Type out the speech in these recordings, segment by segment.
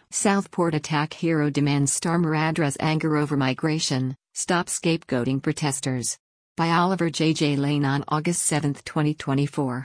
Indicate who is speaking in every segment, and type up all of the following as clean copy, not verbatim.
Speaker 1: Southport attack hero demands Starmer address anger over migration, stop scapegoating protesters. By Oliver J. Lane on August 7, 2024.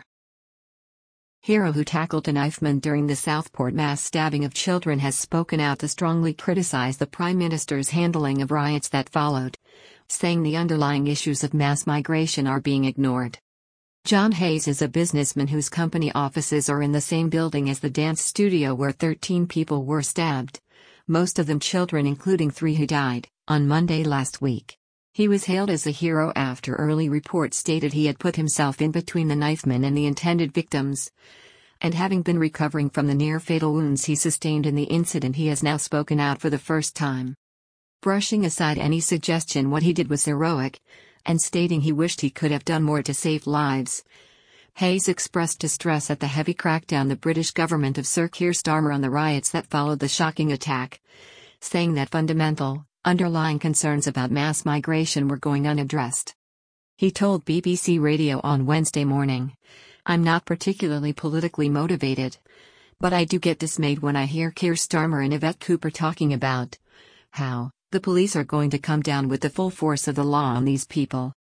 Speaker 1: Hero who tackled a knifeman during the Southport mass stabbing of children has spoken out to strongly criticize the Prime Minister's handling of riots that followed, saying the underlying issues of mass migration are being ignored. John Hayes is a businessman whose company offices are in the same building as the dance studio where 13 people were stabbed, most of them children including 3 who died, on Monday last week. He was hailed as a hero after early reports stated he had put himself in between the knifemen and the intended victims. And having been recovering from the near-fatal wounds he sustained in the incident, he has now spoken out for the first time. Brushing aside any suggestion what he did was heroic, and stating he wished he could have done more to save lives, Hayes expressed distress at the heavy crackdown the British government of Sir Keir Starmer on the riots that followed the shocking attack, saying that fundamental, underlying concerns about mass migration were going unaddressed. He told BBC Radio on Wednesday morning, "I'm not particularly politically motivated, but I do get dismayed when I hear Keir Starmer and Yvette Cooper talking about how the police are going to come down with the full force of the law on these people.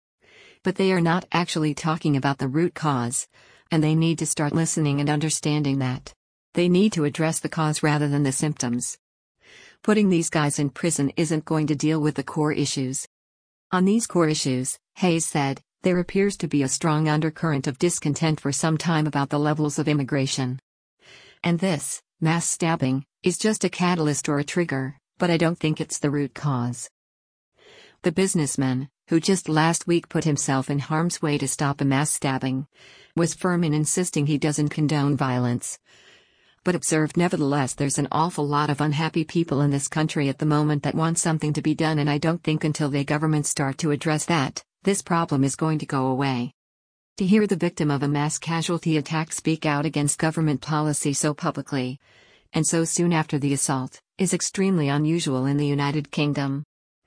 Speaker 1: But they are not actually talking about the root cause, and they need to start listening and understanding that. They need to address the cause rather than the symptoms. Putting these guys in prison isn't going to deal with the core issues." On these core issues, Hayes said, there appears to be a strong undercurrent of discontent for some time about the levels of immigration. And this, mass stabbing, is just a catalyst or a trigger, but I don't think it's the root cause. The businessman, who just last week put himself in harm's way to stop a mass stabbing, was firm in insisting he doesn't condone violence, but observed nevertheless there's an awful lot of unhappy people in this country at the moment that want something to be done, and I don't think until the government start to address that, this problem is going to go away. To hear the victim of a mass casualty attack speak out against government policy so publicly, and so soon after the assault, is extremely unusual in the United Kingdom.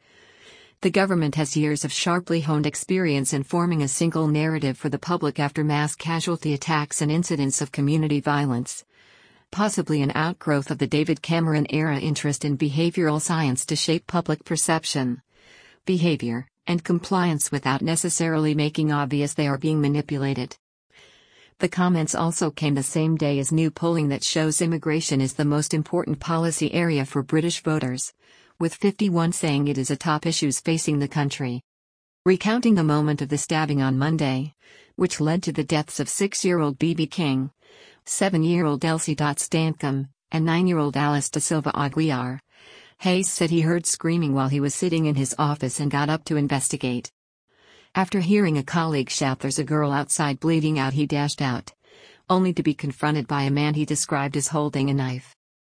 Speaker 1: The government has years of sharply honed experience in forming a single narrative for the public after mass casualty attacks and incidents of community violence, possibly an outgrowth of the David Cameron-era interest in behavioral science to shape public perception, behavior, and compliance without necessarily making obvious they are being manipulated. The comments also came the same day as new polling that shows immigration is the most important policy area for British voters, with 51 saying it is a top issue facing the country. Recounting the moment of the stabbing on Monday, which led to the deaths of 6-year-old BB King, 7-year-old Elsie Stancombe, and 9-year-old Alice da Silva Aguiar, Hayes said he heard screaming while he was sitting in his office and got up to investigate. After hearing a colleague shout "There's a girl outside bleeding out," he dashed out, only to be confronted by a man he described as holding a knife.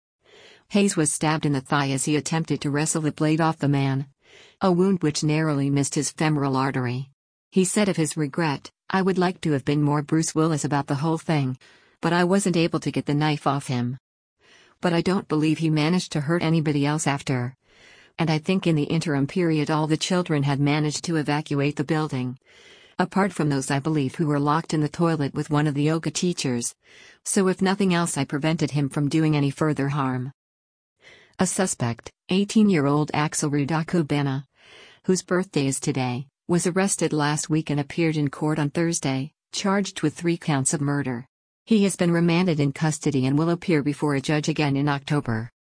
Speaker 1: Hayes was stabbed in the thigh as he attempted to wrestle the blade off the man, a wound which narrowly missed his femoral artery. He said of his regret, "I would like to have been more Bruce Willis about the whole thing, but I wasn't able to get the knife off him. But I don't believe he managed to hurt anybody else after. And I think in the interim period all the children had managed to evacuate the building. Apart from those I believe who were locked in the toilet with one of the yoga teachers. So if nothing else I prevented him from doing any further harm." A suspect, 18-year-old Axel Rudakubena, whose birthday is today, was arrested last week and appeared in court on Thursday, charged with 3 counts of murder. He has been remanded in custody and will appear before a judge again in October.